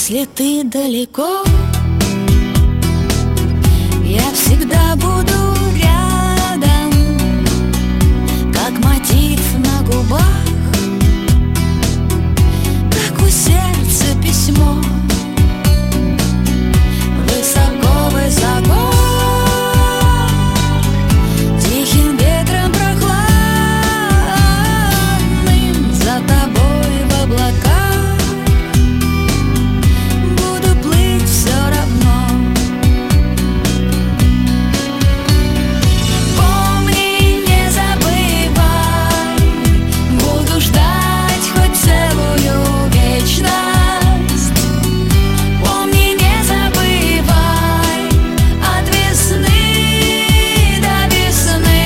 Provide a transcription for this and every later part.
Если ты далеко, я всегда буду рядом, как мотив на губах, как у сердца письмо. Высоко-высоко, тихим ветром прохладным, за тобой в облаках буду плыть все равно. Помни, не забывай, буду ждать хоть целую вечность. Помни, не забывай, от весны до весны.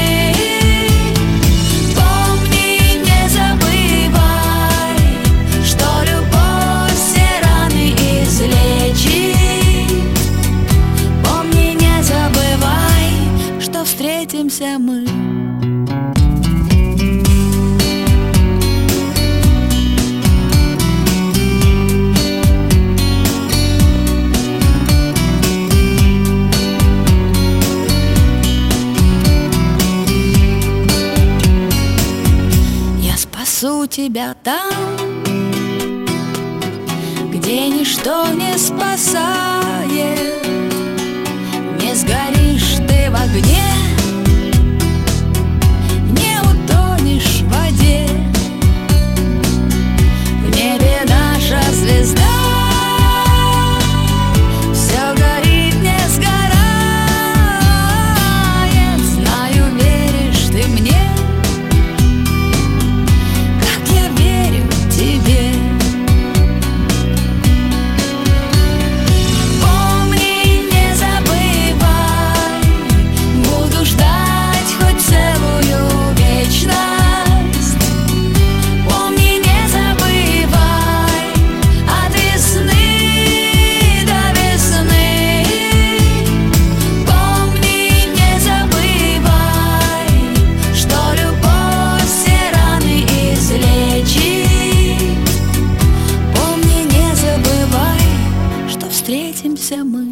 Помни, не забывай, что любовь все раны излечит. Помни, не забывай, что встретимся мы. Я спасу тебя там, где ничто не спасает. Не сгоришь ты в огне, не утонешь в воде. В небе наша звезда все горит, не сгорает. Знаю, веришь ты мне, как я верю тебе. Помни, не забывай, буду ждать хоть целую вечность. Помни, не забывай, от весны до весны. Помни, не забывай, что любовь все раны излечит. Помни, не забывай, что встретимся мы.